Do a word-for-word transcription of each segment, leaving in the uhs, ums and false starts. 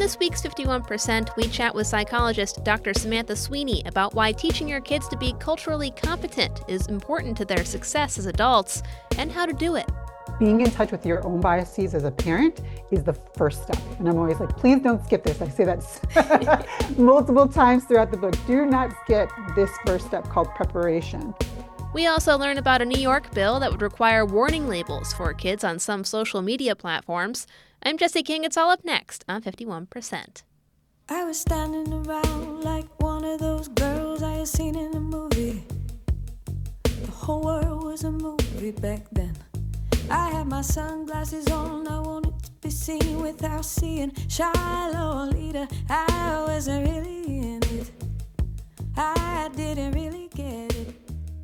this week's fifty-one percent, we chat with psychologist Doctor Samantha Sweeney about why teaching your kids to be culturally competent is important to their success as adults and how to do it. Being in touch with your own biases as a parent is the first step. And I'm always like, please don't skip this. I say that multiple times throughout the book. Do not skip this first step called preparation. We also learn about a New York bill that would require warning labels for kids on some social media platforms. I'm Jesse King. It's all up next on fifty-one percent. I was standing around like one of those girls I had seen in a movie. The whole world was a movie back then. I had my sunglasses on, I wanted to be seen without seeing Shiloh leader. I wasn't really in it, I didn't really get it.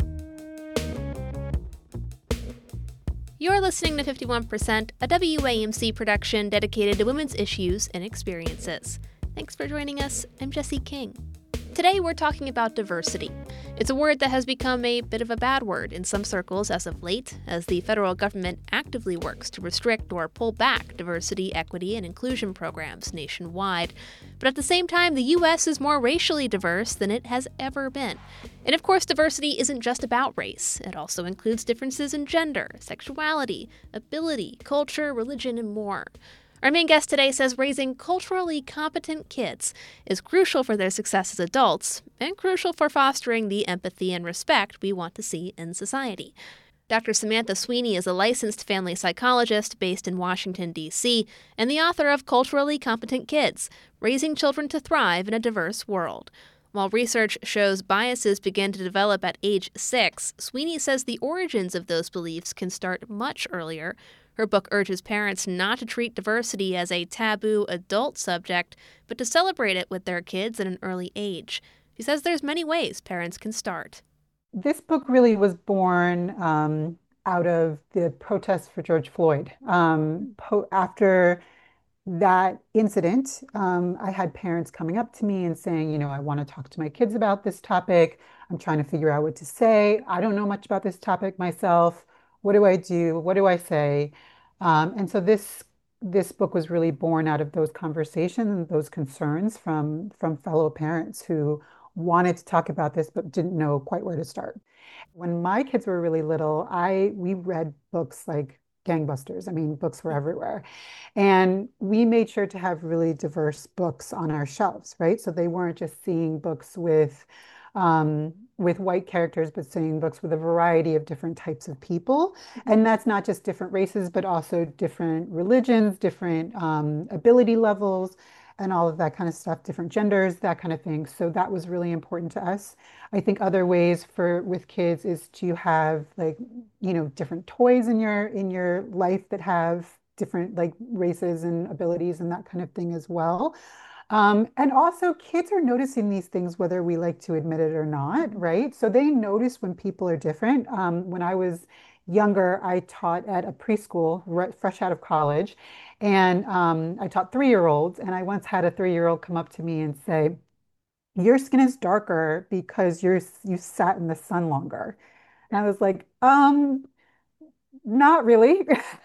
You're listening to fifty-one percent, a W A M C production dedicated to women's issues and experiences. Thanks for joining us. I'm Jesse King. Today we're talking about diversity. It's a word that has become a bit of a bad word in some circles as of late, as the federal government actively works to restrict or pull back diversity, equity, and inclusion programs nationwide. But at the same time, the U S is more racially diverse than it has ever been. And of course, diversity isn't just about race. It also includes differences in gender, sexuality, ability, culture, religion, and more. Our main guest today says raising culturally competent kids is crucial for their success as adults and crucial for fostering the empathy and respect we want to see in society. Doctor Samantha Sweeney is a licensed family psychologist based in Washington, D C, and the author of Culturally Competent Kids, Raising Children to Thrive in a Diverse World. While research shows biases begin to develop at age six, Sweeney says the origins of those beliefs can start much earlier. Her book urges parents not to treat diversity as a taboo adult subject, but to celebrate it with their kids at an early age. She says there's many ways parents can start. This book really was born um, out of the protests for George Floyd. Um, po- after that incident, um, I had parents coming up to me and saying, you know, I want to talk to my kids about this topic. I'm trying to figure out what to say. I don't know much about this topic myself. What do I do? What do I say? Um, and so this this book was really born out of those conversations and those concerns from from fellow parents who wanted to talk about this but didn't know quite where to start. When my kids were really little, I we read books like gangbusters. I mean, books were everywhere. And we made sure to have really diverse books on our shelves, right? So they weren't just seeing books with um, with white characters, but seeing books with a variety of different types of people. And that's not just different races, but also different religions, different um, ability levels, and all of that kind of stuff, different genders, that kind of thing. So that was really important to us. I think other ways for with kids is to have like, you know, different toys in your in your life that have different like races and abilities and that kind of thing as well. Um, and also kids are noticing these things whether we like to admit it or not, right? So they notice when people are different. Um, when I was younger, I taught at a preschool, right, fresh out of college, and um, I taught three-year-olds. And I once had a three-year-old come up to me and say, "Your skin is darker because you're you sat in the sun longer." And I was like, um, not really.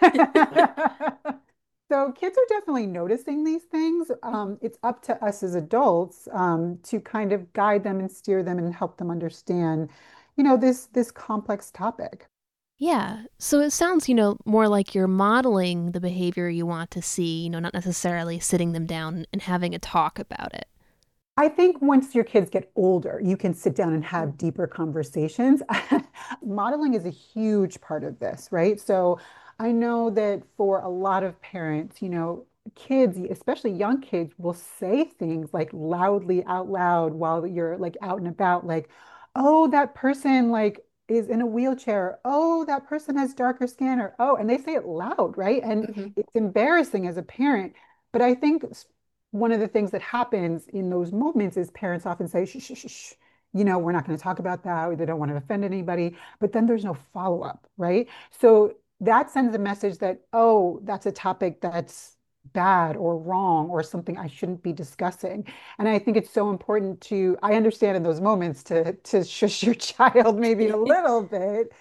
So kids are definitely noticing these things. Um, it's up to us as adults um, to kind of guide them and steer them and help them understand, you know, this this complex topic. Yeah, so it sounds, you know, more like you're modeling the behavior you want to see, you know, not necessarily sitting them down and having a talk about it. I think once your kids get older, you can sit down and have deeper conversations. Modeling is a huge part of this, right? So I know that for a lot of parents, you know, kids, especially young kids, will say things like loudly out loud while you're like out and about, like, oh, that person like is in a wheelchair. Oh, that person has darker skin, or oh, and they say it loud, right? And Mhm. it's embarrassing as a parent. But I think one of the things that happens in those moments is parents often say, shh, shh, shh, shh. You know, we're not going to talk about that. They don't want to offend anybody. But then there's no follow-up, right? So that sends a message that, oh, that's a topic that's bad or wrong or something I shouldn't be discussing. And I think it's so important to, I understand in those moments to to shush your child maybe a little bit.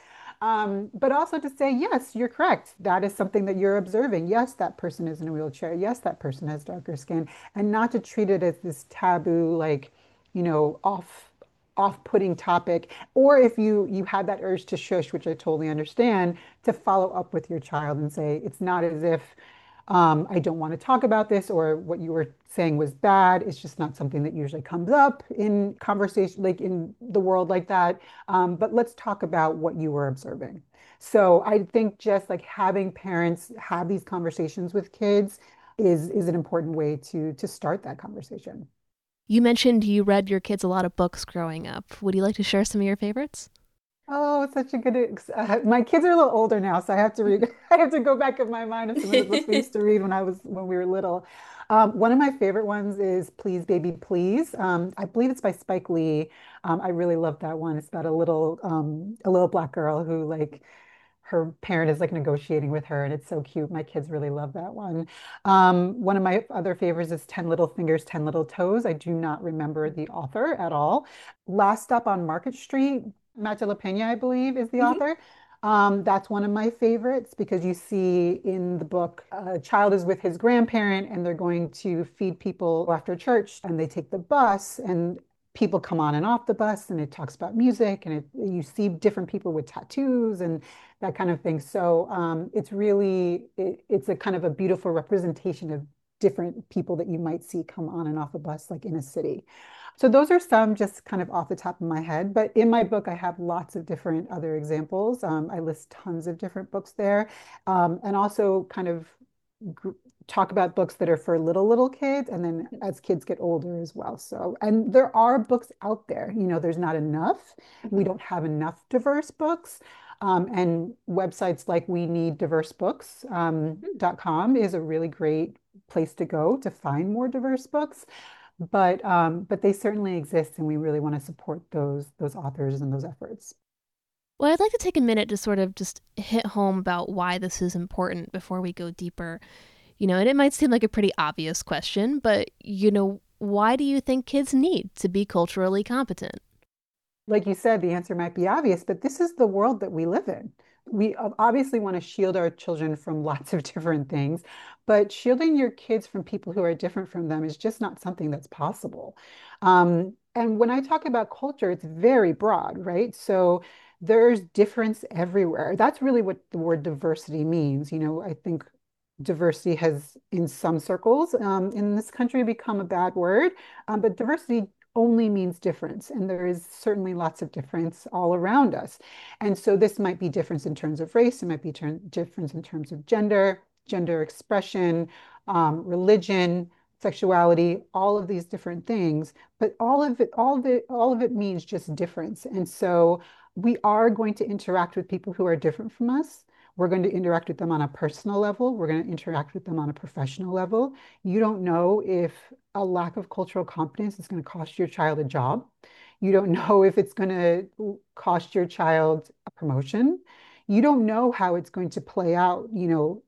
Um, but also to say, yes, you're correct. That is something that you're observing. Yes, that person is in a wheelchair. Yes, that person has darker skin. And not to treat it as this taboo, like, you know, off off-putting topic. Or if you you had that urge to shush, which I totally understand, to follow up with your child and say, it's not as if um, I don't want to talk about this or what you were saying was bad. It's just not something that usually comes up in conversation, like in the world like that. Um, but let's talk about what you were observing. So I think just like having parents have these conversations with kids is is an important way to to start that conversation. You mentioned you read your kids a lot of books growing up. Would you like to share some of your favorites? Oh, it's such a good. Ex uh, my kids are a little older now, so I have to read. I have to go back in my mind of some of the books we used to read when I was when we were little. Um, one of my favorite ones is Please Baby Please. Um, I believe it's by Spike Lee. Um, I really love that one. It's about a little um, a little black girl who like her parent is like negotiating with her, and it's so cute. My kids really love that one. Um, one of my other favorites is Ten Little Fingers, Ten Little Toes. I do not remember the author at all. Last Stop on Market Street, Matt de la Peña, I believe, is the Mhm. author. Um, that's one of my favorites because you see in the book, a child is with his grandparent and they're going to feed people after church and they take the bus and people come on and off the bus and it talks about music and it, you see different people with tattoos and that kind of thing. So um, it's really, it, it's a kind of a beautiful representation of different people that you might see come on and off a bus like in a city. So those are some just kind of off the top of my head. But in my book, I have lots of different other examples. Um, I list tons of different books there, um, and also kind of gr- talk about books that are for little, little kids, and then as kids get older as well. So, and there are books out there. You know, there's not enough. We don't have enough diverse books. Um, and websites like we need diverse books um, dot com is a really great place to go to find more diverse books. But um, but they certainly exist, and we really want to support those those authors and those efforts. Well, I'd like to take a minute to sort of just hit home about why this is important before we go deeper. You know, and it might seem like a pretty obvious question, but, you know, why do you think kids need to be culturally competent? Like you said, the answer might be obvious, but this is the world that we live in. We obviously want to shield our children from lots of different things, but shielding your kids from people who are different from them is just not something that's possible. Um, and when I talk about culture, it's very broad, right? So there's difference everywhere. That's really what the word diversity means. You know, I think diversity has, in some circles um, in this country, become a bad word, um, but diversity only means difference. And there is certainly lots of difference all around us. And so this might be difference in terms of race, it might be difference in terms of gender, gender expression, um, religion, sexuality, all of these different things. But all of it, all of it, all of it means just difference. And so we are going to interact with people who are different from us. We're going to interact with them on a personal level. We're going to interact with them on a professional level. You don't know if a lack of cultural competence is going to cost your child a job. You don't know if it's going to cost your child a promotion. You don't know how it's going to play out, you know,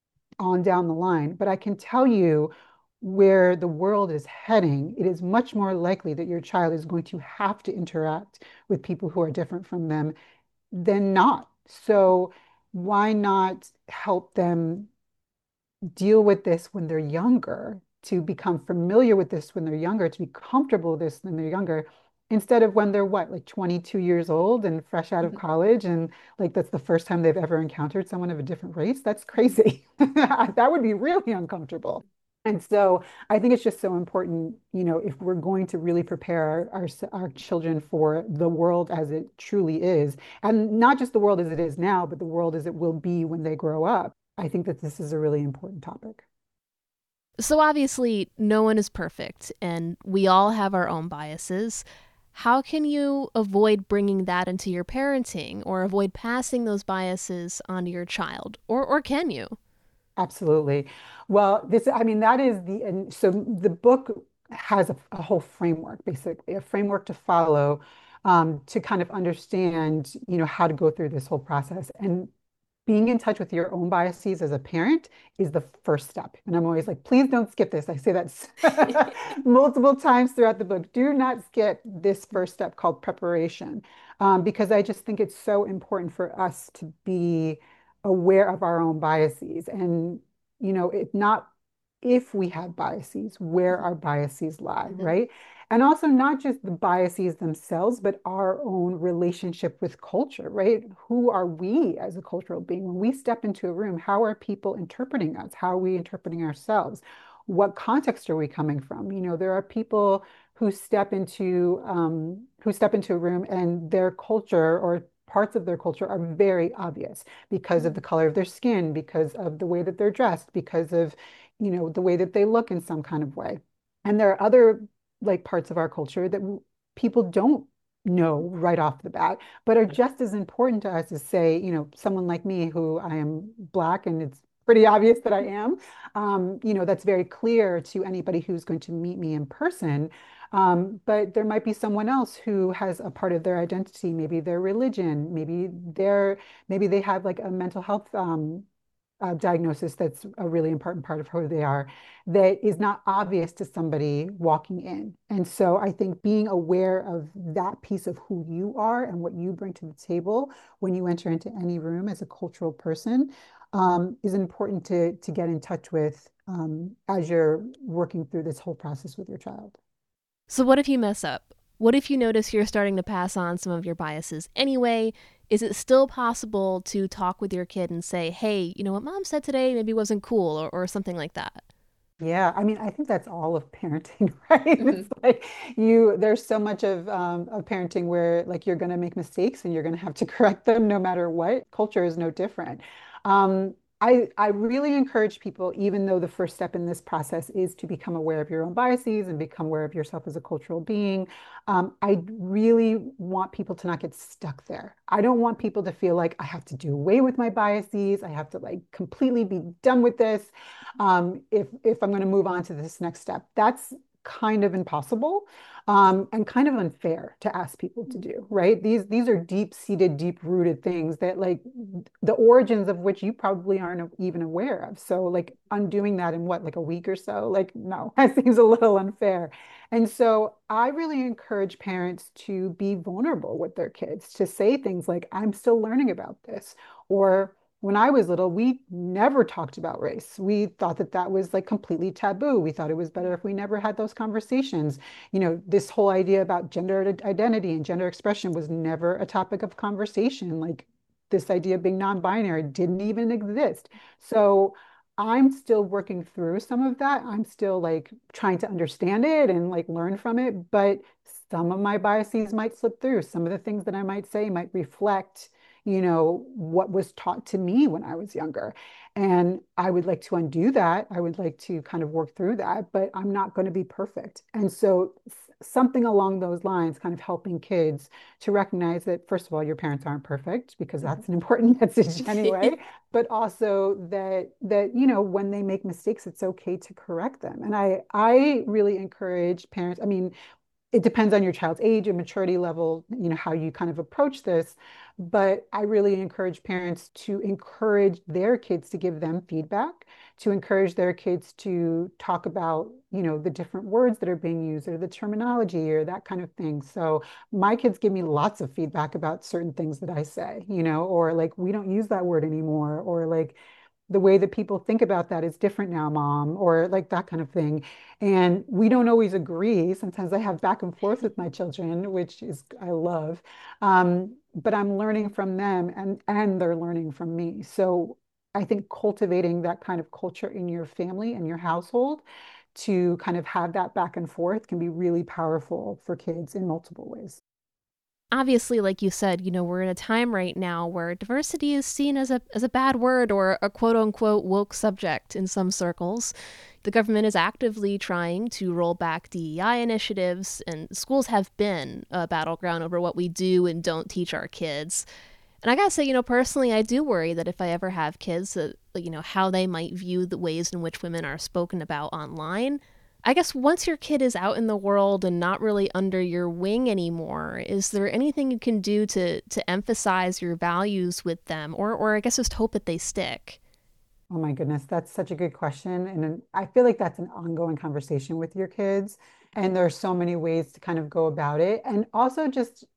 on down the line. But I can tell you where the world is heading, it is much more likely that your child is going to have to interact with people who are different from them than not. So why not help them deal with this when they're younger, to become familiar with this when they're younger, to be comfortable with this when they're younger, instead of when they're what, like twenty-two years old and fresh out of college, and like that's the first time they've ever encountered someone of a different race? That's crazy. That would be really uncomfortable. And so I think it's just so important, you know, if we're going to really prepare our, our, our children for the world as it truly is, and not just the world as it is now, but the world as it will be when they grow up. I think that this is a really important topic. So obviously, no one is perfect, and we all have our own biases. How can you avoid bringing that into your parenting or avoid passing those biases onto your child? Or, or can you? Absolutely. Well, this, I mean, that is the, and so the book has a, a whole framework, basically, a framework to follow um, to kind of understand, you know, how to go through this whole process. And being in touch with your own biases as a parent is the first step. And I'm always like, please don't skip this. I say that multiple times throughout the book. Do not skip this first step called preparation. um, because I just think it's so important for us to be aware of our own biases and, you know, it not if we have biases, where our biases lie, Mm-hmm. right? And also not just the biases themselves, but our own relationship with culture, right? Who are we as a cultural being? When we step into a room, how are people interpreting us? How are we interpreting ourselves? What context are we coming from? You know, there are people who step into um, who step into a room and their culture or parts of their culture are very obvious because of the color of their skin, because of the way that they're dressed, because of, you know, the way that they look in some kind of way. And there are other like parts of our culture that people don't know right off the bat, but are just as important to us as, say, you know, someone like me who I am Black and it's pretty obvious that I am. Um, you know, that's very clear to anybody who's going to meet me in person. Um, but there might be someone else who has a part of their identity, maybe their religion, maybe they're maybe they have like a mental health um, uh, diagnosis that's a really important part of who they are that is not obvious to somebody walking in. And so I think being aware of that piece of who you are and what you bring to the table when you enter into any room as a cultural person um, is important to, to get in touch with um, as you're working through this whole process with your child. So, what if you mess up? What if you notice you're starting to pass on some of your biases anyway? Is it still possible to talk with your kid and say, hey, you know what mom said today maybe wasn't cool or, or something like that? Yeah, I mean, I think that's all of parenting, right? Mm-hmm. It's like you, there's so much of um, of parenting where like you're going to make mistakes and you're going to have to correct them no matter what. Culture is no different. Um, I I really encourage people, even though the first step in this process is to become aware of your own biases and become aware of yourself as a cultural being. Um, I really want people to not get stuck there. I don't want people to feel like I have to do away with my biases. I have to like completely be done with this um, if if I'm going to move on to this next step. That's kind of impossible um, and kind of unfair to ask people to do, right? These these are deep-seated, deep-rooted things that like the origins of which you probably aren't even aware of. So like undoing that in what, like a week or so, like no, that seems a little unfair. And so I really encourage parents to be vulnerable with their kids, to say things like, I'm still learning about this, or when I was little, we never talked about race. We thought that that was like completely taboo. We thought it was better if we never had those conversations. You know, this whole idea about gender identity and gender expression was never a topic of conversation. Like this idea of being non-binary didn't even exist. So I'm still working through some of that. I'm still like trying to understand it and like learn from it. But some of my biases might slip through. Some of the things that I might say might reflect you know, what was taught to me when I was younger. And I would like to undo that. I would like to kind of work through that, but I'm not going to be perfect. And so something along those lines, kind of helping kids to recognize that, first of all, your parents aren't perfect because that's an important message anyway, but also that that, you know, when they make mistakes, it's okay to correct them. And I I really encourage parents, I mean, it depends on your child's age and maturity level, you know, how you kind of approach this. But I really encourage parents to encourage their kids to give them feedback, to encourage their kids to talk about, you know, the different words that are being used or the terminology or that kind of thing. So my kids give me lots of feedback about certain things that I say, you know, or like, we don't use that word anymore, or like, the way that people think about that is different now, mom, or like that kind of thing. And we don't always agree. Sometimes I have back and forth with my children, which is I love. Um, but I'm learning from them and and they're learning from me. So I think cultivating that kind of culture in your family and your household to kind of have that back and forth can be really powerful for kids in multiple ways. Obviously, like you said, you know, we're in a time right now where diversity is seen as a as a bad word or a quote unquote woke subject in some circles. The government is actively trying to roll back D E I initiatives, and schools have been a battleground over what we do and don't teach our kids. And I gotta say, you know, personally, I do worry that if I ever have kids, that, you know, how they might view the ways in which women are spoken about online. I guess once your kid is out in the world and not really under your wing anymore, is there anything you can do to to emphasize your values with them, or or I guess just hope that they stick? Oh my goodness, that's such a good question. And I feel like that's an ongoing conversation with your kids. And there are so many ways to kind of go about it. And also just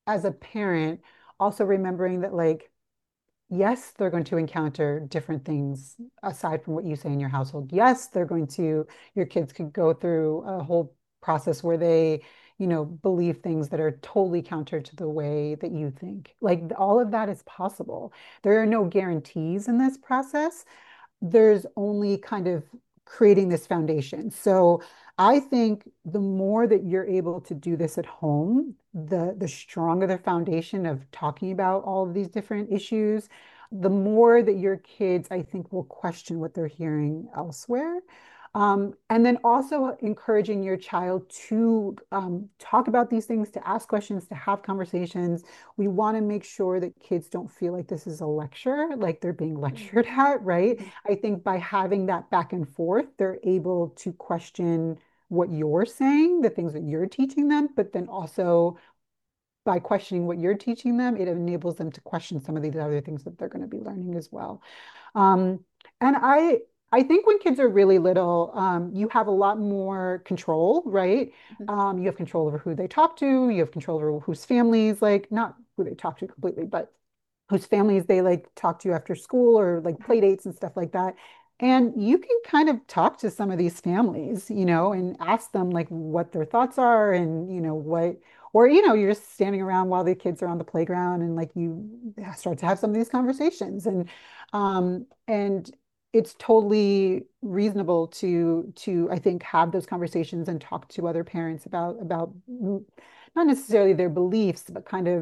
as a parent, also remembering that like, yes, they're going to encounter different things aside from what you say in your household. Yes, they're going to, your kids could go through a whole process where they, you know, believe things that are totally counter to the way that you think. Like all of that is possible. There are no guarantees in this process. There's only kind of creating this foundation. So I think the more that you're able to do this at home, the the stronger the foundation of talking about all of these different issues, the more that your kids, I think, will question what they're hearing elsewhere. Um, and then also encouraging your child to um, talk about these things, to ask questions, to have conversations. We want to make sure that kids don't feel like this is a lecture, like they're being lectured at, right? Mhm. I think by having that back and forth, they're able to question what you're saying, the things that you're teaching them, but then also by questioning what you're teaching them, it enables them to question some of these other things that they're going to be learning as well. Um, and I I think when kids are really little, um, you have a lot more control, right? Mhm. Um, you have control over who they talk to, you have control over whose families, like not who they talk to completely, but whose families they like talk to after school or like play dates and stuff like that. And you can kind of talk to some of these families, you know, and ask them like what their thoughts are and, you know, what, or, you know, you're just standing around while the kids are on the playground and like you start to have some of these conversations. And, um, and it's totally reasonable to, to, I think, have those conversations and talk to other parents about, about not necessarily their beliefs, but kind of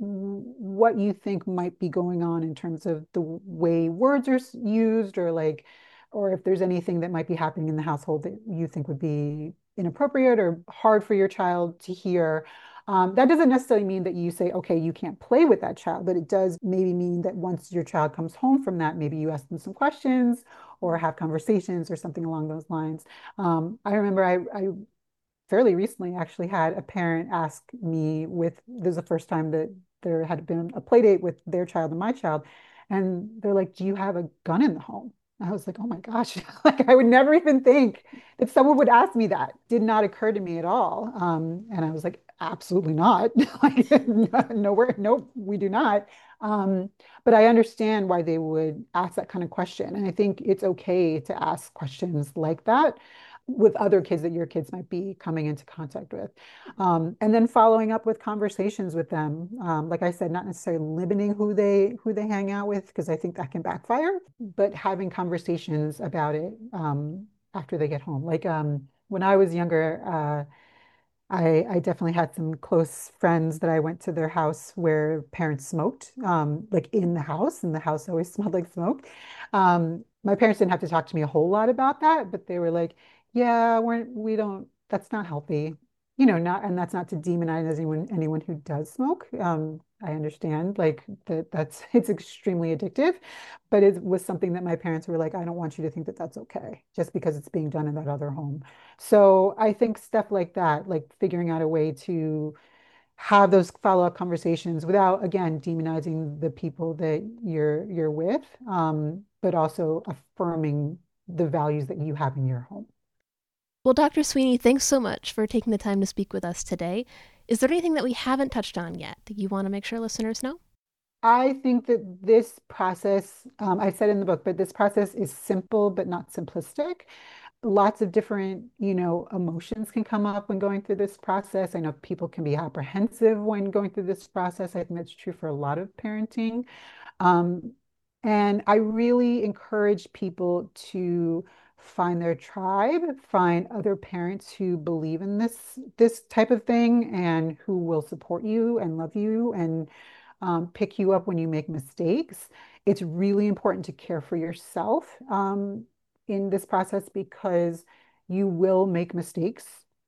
what you think might be going on in terms of the way words are used or like, or if there's anything that might be happening in the household that you think would be inappropriate or hard for your child to hear. Um, that doesn't necessarily mean that you say, okay, you can't play with that child, but it does maybe mean that once your child comes home from that, maybe you ask them some questions or have conversations or something along those lines. Um, I remember I, I fairly recently actually had a parent ask me with this is the first time that there had been a play date with their child and my child. And they're like, do you have a gun in the home? I was like, oh my gosh, like I would never even think that someone would ask me that. Did not occur to me at all. Um, and I was like, absolutely not. Like, nowhere, nope, we do not. Um, but I understand why they would ask that kind of question. And I think it's okay to ask questions like that with other kids that your kids might be coming into contact with. Um, and then following up with conversations with them. Um, like I said, not necessarily limiting who they who they hang out with, because I think that can backfire, but having conversations about it um, after they get home. Like um, when I was younger, uh, I, I definitely had some close friends that I went to their house where parents smoked, um, like in the house, and the house always smelled like smoke. Um, my parents didn't have to talk to me a whole lot about that, but they were like, "Yeah, we're we don't. That's not healthy, you know." Not and that's not to demonize anyone anyone who does smoke. Um, I understand like that that's it's extremely addictive, but it was something that my parents were like, "I don't want you to think that that's okay, just because it's being done in that other home." So I think stuff like that, like figuring out a way to have those follow-up conversations without, again, demonizing the people that you're you're with, um, but also affirming the values that you have in your home. Well, Doctor Sweeney, thanks so much for taking the time to speak with us today. Is there anything that we haven't touched on yet that you want to make sure listeners know? I think that this process, um, I said in the book, but this process is simple but not simplistic. Lots of different, you know, emotions can come up when going through this process. I know people can be apprehensive when going through this process. I think that's true for a lot of parenting. Um, and I really encourage people to find their tribe, find other parents who believe in this this type of thing and who will support you and love you and um, pick you up when you make mistakes. It's really important to care for yourself um, in this process because you will make mistakes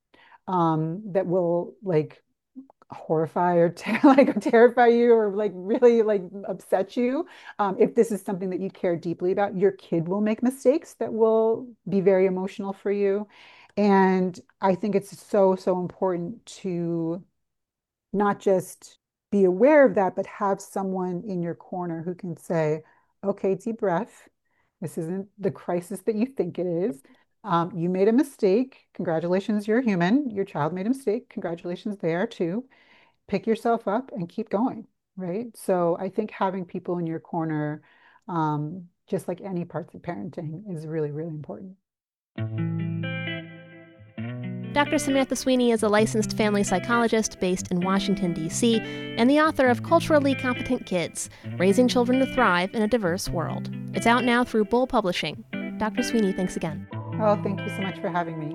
um, that will like horrify or ter like terrify you or like really like upset you. Um, if this is something that you care deeply about, your kid will make mistakes that will be very emotional for you. And I think it's so, so important to not just be aware of that, but have someone in your corner who can say, okay, deep breath. This isn't the crisis that you think it is. Um, you made a mistake. Congratulations, you're human. Your child made a mistake. Congratulations, they are too. pick yourself up and keep going, right? So I think having people in your corner, um, just like any parts of parenting, is really, really important. Doctor Samantha Sweeney is a licensed family psychologist based in Washington, D C, and the author of Culturally Competent Kids, Raising Children to Thrive in a Diverse World. It's out now through Bull Publishing. Doctor Sweeney, thanks again. Oh, thank you so much for having me.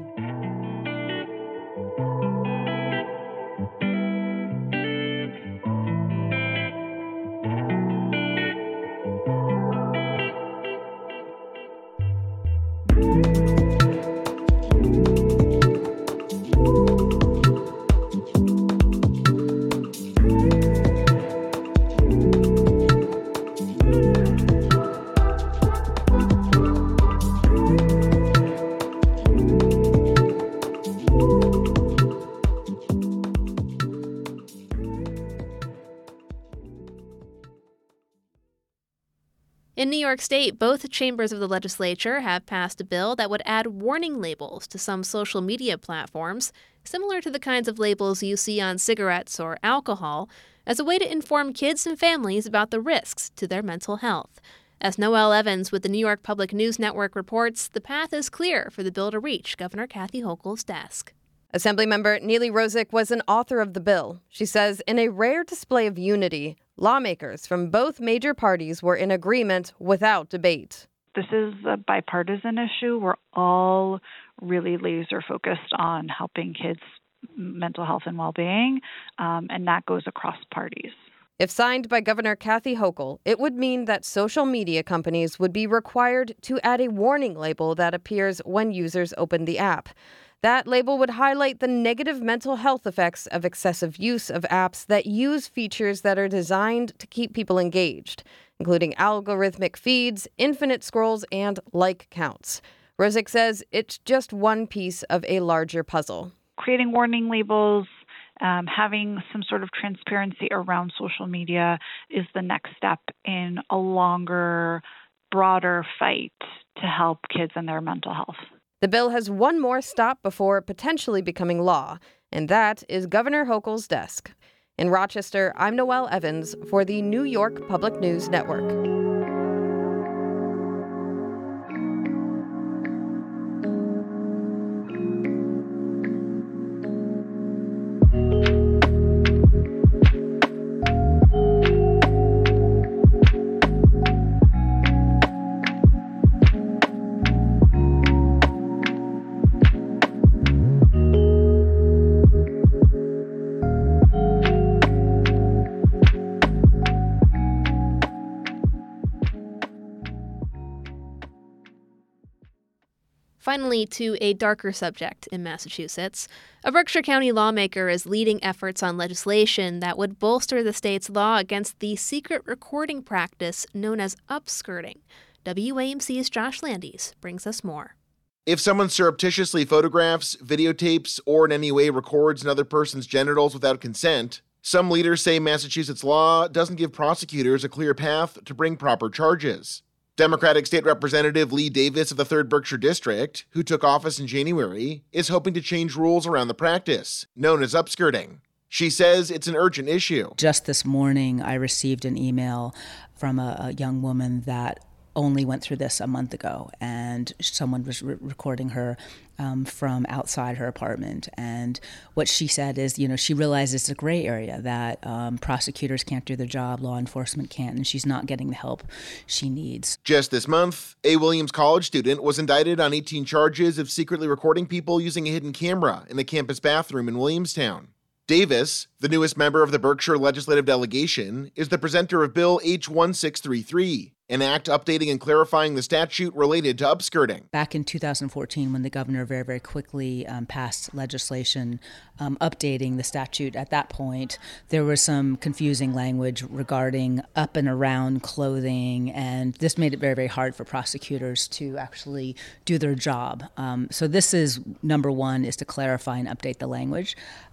In New York State, both chambers of the legislature have passed a bill that would add warning labels to some social media platforms, similar to the kinds of labels you see on cigarettes or alcohol, as a way to inform kids and families about the risks to their mental health. As Noelle Evans with the New York Public News Network reports, the path is clear for the bill to reach Governor Kathy Hochul's desk. Assemblymember Neely Rozic was an author of the bill. She says, in a rare display of unity, lawmakers from both major parties were in agreement without debate. This is a bipartisan issue. We're all really laser focused on helping kids' mental health and well-being, um, and that goes across parties. If signed by Governor Kathy Hochul, it would mean that social media companies would be required to add a warning label that appears when users open the app. That label would highlight the negative mental health effects of excessive use of apps that use features that are designed to keep people engaged, including algorithmic feeds, infinite scrolls, and like counts. Rozic says it's just one piece of a larger puzzle. Creating warning labels, um, having some sort of transparency around social media is the next step in a longer, broader fight to help kids and their mental health. The bill has one more stop before potentially becoming law, and that is Governor Hochul's desk. In Rochester, I'm Noelle Evans for the New York Public News Network. Finally, to a darker subject in Massachusetts. A Berkshire County lawmaker is leading efforts on legislation that would bolster the state's law against the secret recording practice known as upskirting. W A M C's Josh Landis brings us more. If someone surreptitiously photographs, videotapes, or in any way records another person's genitals without consent, some leaders say Massachusetts law doesn't give prosecutors a clear path to bring proper charges. Democratic State Representative Lee Davis of the third Berkshire District, who took office in January, is hoping to change rules around the practice, known as upskirting. She says it's an urgent issue. Just this morning, I received an email from a, a young woman that only went through this a month ago, and someone was re- recording her um, from outside her apartment. And what she said is, you know, she realizes it's a gray area, that um, prosecutors can't do their job, law enforcement can't, and she's not getting the help she needs. Just this month, a Williams College student was indicted on eighteen charges of secretly recording people using a hidden camera in a campus bathroom in Williamstown. Davis, the newest member of the Berkshire Legislative Delegation, is the presenter of Bill H one six three three, an act updating and clarifying the statute related to upskirting. Back in two thousand fourteen, when the governor very, very quickly um, passed legislation um, updating the statute, at that point, there was some confusing language regarding up and around clothing, and this made it very, very hard for prosecutors to actually do their job. Um, so this is, number one, is to clarify and update the language.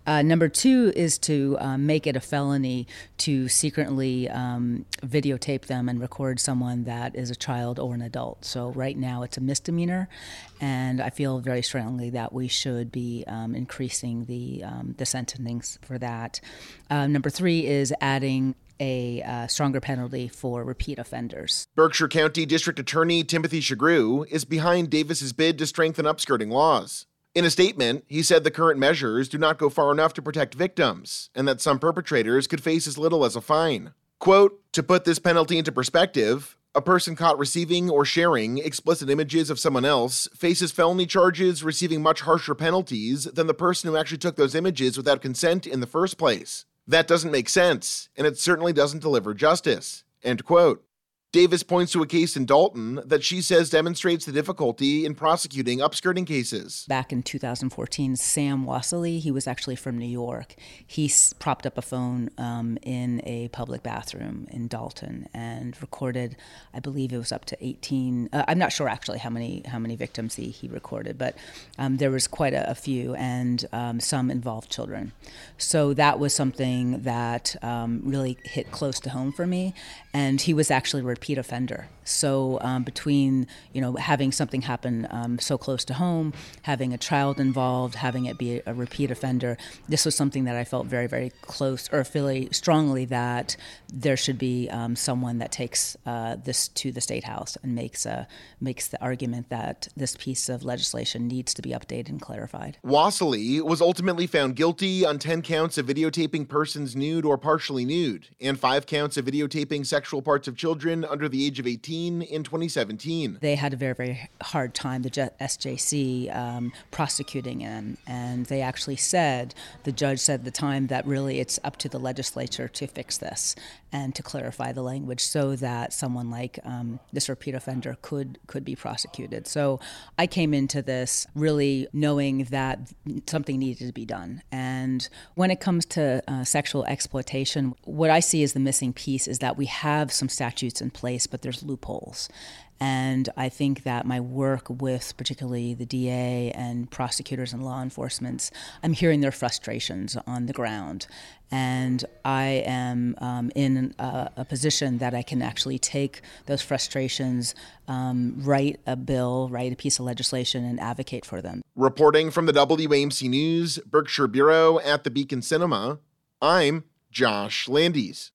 Uh, number two is to um, make it a felony to secretly um, videotape them and record someone that is a child or an adult. So right now it's a misdemeanor, and I feel very strongly that we should be um, increasing the um, the sentencing for that. Uh, number three is adding a uh, stronger penalty for repeat offenders. Berkshire County District Attorney Timothy Shagrew is behind Davis's bid to strengthen upskirting laws. In a statement, he said the current measures do not go far enough to protect victims, and that some perpetrators could face as little as a fine. Quote, to put this penalty into perspective, a person caught receiving or sharing explicit images of someone else faces felony charges receiving much harsher penalties than the person who actually took those images without consent in the first place. That doesn't make sense, and it certainly doesn't deliver justice. End quote. Davis points to a case in Dalton that she says demonstrates the difficulty in prosecuting upskirting cases. Back in two thousand fourteen, Sam Wassily, he was actually from New York. He s- propped up a phone um, in a public bathroom in Dalton and recorded, I believe it was up to eighteen. Uh, I'm not sure actually how many how many victims he, he recorded, but um, there was quite a, a few, and um, some involved children. So that was something that um, really hit close to home for me. And he was actually a repeat offender. So um, between, you know, having something happen um, so close to home, having a child involved, having it be a repeat offender, this was something that I felt very, very close, or really strongly that there should be um, someone that takes uh, this to the State House and makes a, makes the argument that this piece of legislation needs to be updated and clarified. Wassily was ultimately found guilty on ten counts of videotaping persons nude or partially nude, and five counts of videotaping sexual parts of children under the age of eighteen in twenty seventeen. They had a very, very hard time, the S J C, um, prosecuting him. And they actually said, the judge said at the time, that really it's up to the legislature to fix this and to clarify the language so that someone like um, this repeat offender could could be prosecuted. So I came into this really knowing that something needed to be done. And when it comes to uh, sexual exploitation, what I see as the missing piece is that we have some statutes in place, but there's loopholes. And I think that my work with particularly the D A and prosecutors and law enforcement, I'm hearing their frustrations on the ground. And I am um, in a, a position that I can actually take those frustrations, um, write a bill, write a piece of legislation, and advocate for them. Reporting from the W A M C News Berkshire Bureau at the Beacon Cinema, I'm Josh Landis.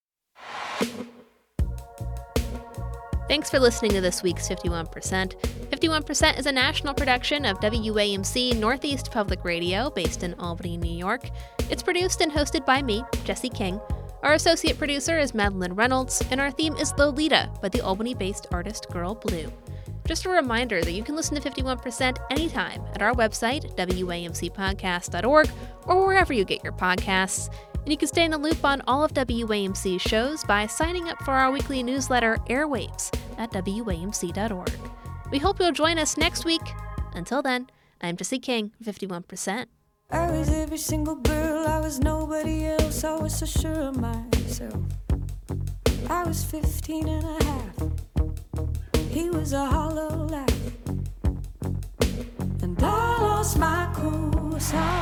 Thanks for listening to this week's fifty-one percent. fifty-one percent is a national production of W A M C Northeast Public Radio, based in Albany, New York. It's produced and hosted by me, Jesse King. Our associate producer is Madeline Reynolds, and our theme is Lolita by the Albany-based artist Girl Blue. Just a reminder that you can listen to fifty-one percent anytime at our website, W A M C podcast dot org, or wherever you get your podcasts. And you can stay in the loop on all of W A M C's shows by signing up for our weekly newsletter, Airwaves, at W A M C dot org. We hope you'll join us next week. Until then, I'm Jesse King, fifty-one percent. I was every single girl, I was nobody else, I was so sure of myself. I was fifteen and a half, he was a hollow laugh. And I lost my cool, so